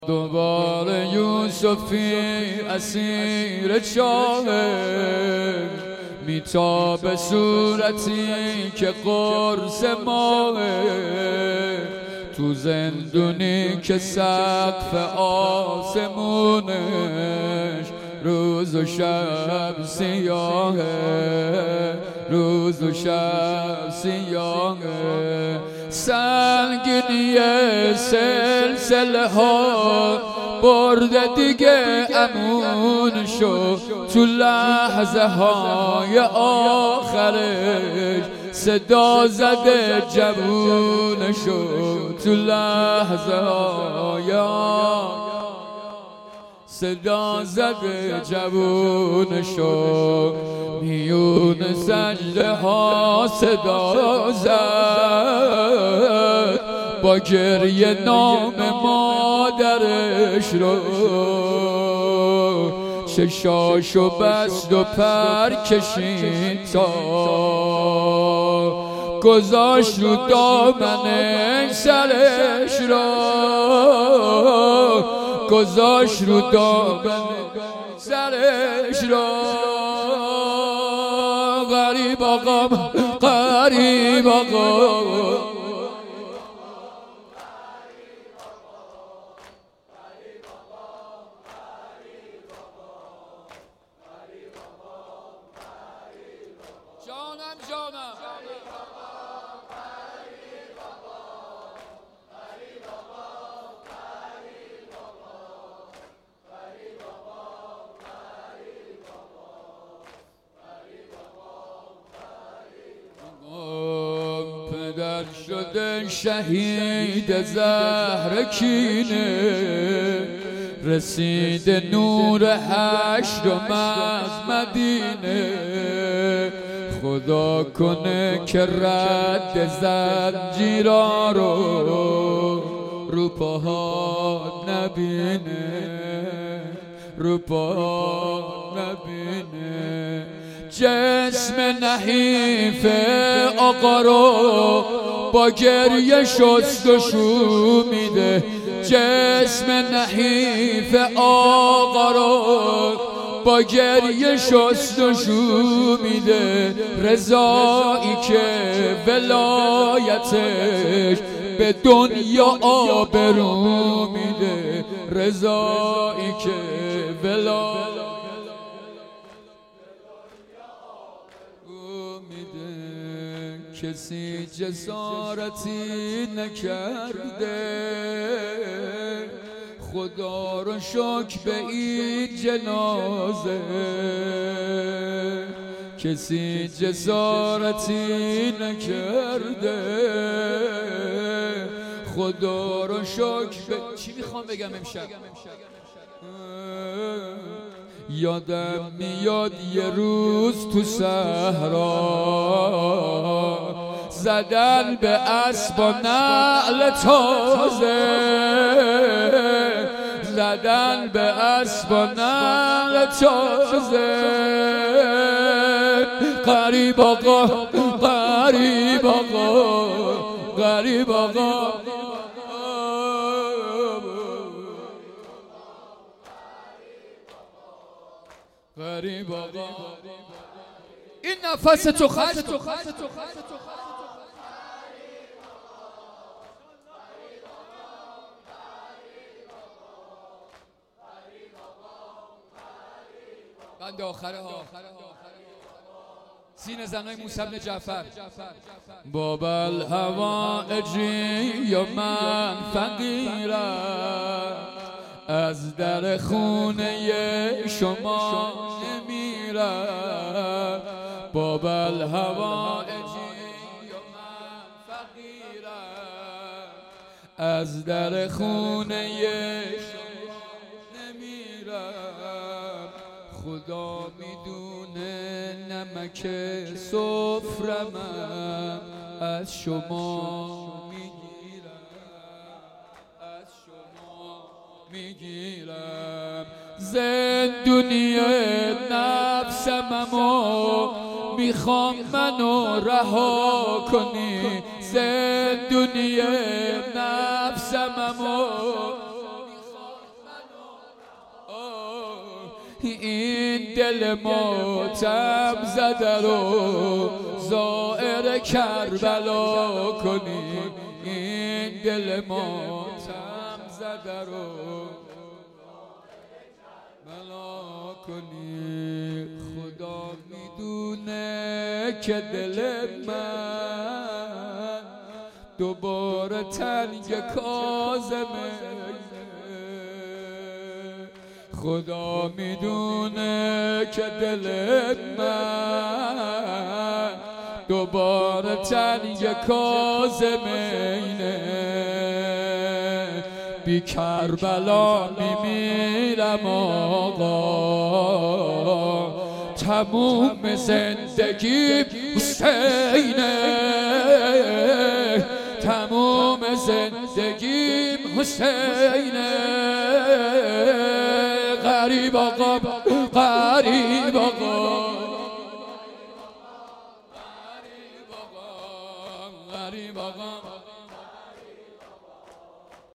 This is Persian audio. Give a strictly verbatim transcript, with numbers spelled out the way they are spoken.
دوباره یوسفی اسیر چاهه، میتابه صورتی که قرص ماهه، تو زندونی که سقف آسمونش روز و شب سیاهه، روز و شب سیاهه. سنگینی سلسله ها برده دیگه امون شو، تو لحظه های آخرش صدا زده جوون شو، تو لحظه های صدا زده جوون شو. میون سجده ها صدا زد، با گریه نام مادرش رو، چشاشو بست و پر کشید تا گذاشت رو دامنش سرش رو، گذاشت رو دامنش سرش رو. غریب آقا، غریب آقا، جانم جانم پدر شده شهید زهر کینه، رسید نور هشتم از مدینه. خدا کنه که رد زنجیرا رو رو پاهات نبینه، رو پاهات نبینه. جسم نحیف آقا رو با گریه شست و شو میده، جسم نحیف آقا رو با گریه شست و شو میده. رضایی که ولایتش به دنیا آبرو میده، رضایی که ولایتش کسی جسارتی نکرده، خدا رو شکر به این جنازه. کسی جسارتی نکرده، خدا رو شکر به... چی میخوام بگم امشب؟ یادم میاد یه روز تو صحرا زدن به اسب و نعل تازه، زدن به اسب و نعل تازه. غریب آقا، غریب آقا، غریب آقا، غریب آقا. این نفس تو خط تو خط تو خط تو بند آخره ها، سین زنای موسی بن جعفر. باب الهوائجی یا من فقیرم، از در خونه شما نمیرم. باب الهوائجی یا من فقیرم، از در خونه شما نمیرم. خدا میدونه نمک سفرمم از شما میگیرم، از شما میگیرم. زندونی نفسمو میخوام منو رها کنی، زندونی نفسمو میخوام این دل ماتم زده رو زائر کربلا کنی، این دل ماتم زده رو بلا کنی. خدا میدونه که دل من دوباره تنگ کاظمه، خدا میدونه که دل من دوباره تنگ کاظمینه. بی کربلا میمیرم آقا، تموم زندگیم حسینه، تموم زندگیم حسینه. غریب آقا، غریب آقا، غریب آقا، غریب آقا.